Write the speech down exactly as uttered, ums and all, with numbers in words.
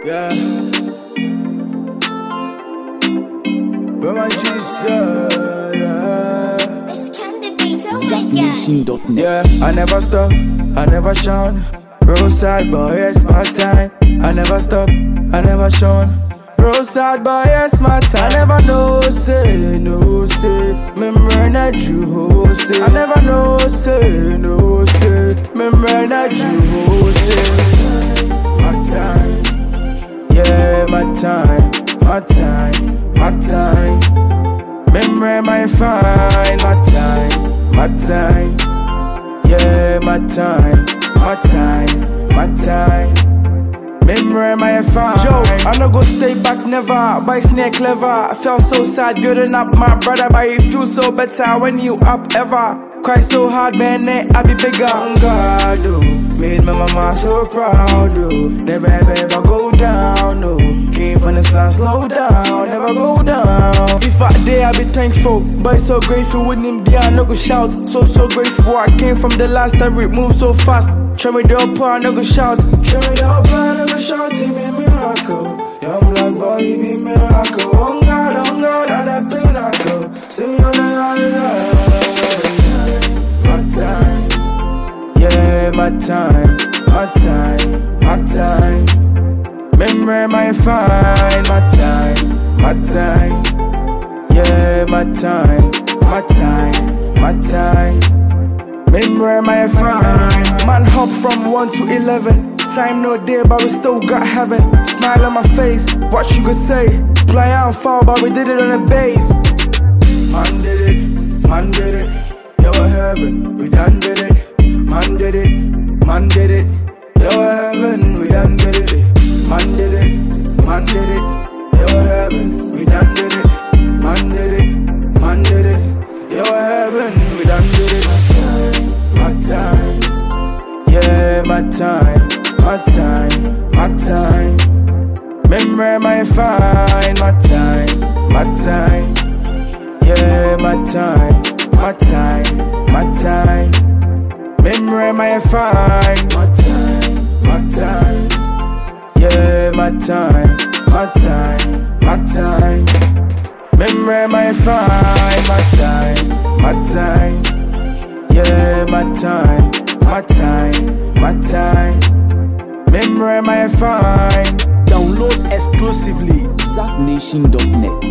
Yeah. Where my Jesus, yeah. Zap Nation dot net. Yeah, I never stop, I never shun. Roadside boy, it's my time. I never stop, I never shun. Roadside boy, it's my time. I never know, say, no, say. Remember that you, say. I never know, say, no, say. Remember that you, say. My time, yeah, my time, my time, my time. Remember my fine, my time, my time. Yeah, my time, my time, my time. Memory my fine. Yo, I no go stay back never. By snake clever. I felt so sad building up my brother, but it feels so better when you up ever. Cry so hard, man, eh, I be bigger. Oh God, oh, made my mama so proud, oh. Never ever ever go down, no. Came from the sun, slow down, never go down. If I dare, I be thankful, but so grateful with him there, I no go shout. So so grateful, I came from the last, every move so fast. Try me the upper, I no go shout. Try me the upper, I no go shout. He be miracle. Young black boy, he be miracle. Oh God, oh God, I that pinnacle. See me on the high. My time, yeah, my time, my time, my time. Memory my fine, my time, my time. Yeah, my time, my time, my time. Memory my fine. Man hop from one to eleven. Time no day, but we still got heaven. Smile on my face, what you could say. Play out far, but we did it on the base. Man did it, man did it. Yo heaven, we done did it. Man did it, man did it. Yo heaven, we done did it. Man did it, man did it. Yo heaven, we done did it. Man did it, man did it. Yo heaven, we done did it. My time, yeah, my time, my time, my time. Memory my fine, my time, my time. Yeah, my time, my time, my time. Memory my fine, my time, my time. Yeah, my time, my time, my time. Memory my fine, my time, my time. Yeah, my time, my time, my time. Memory my fine. Download exclusively Zap Nation dot net.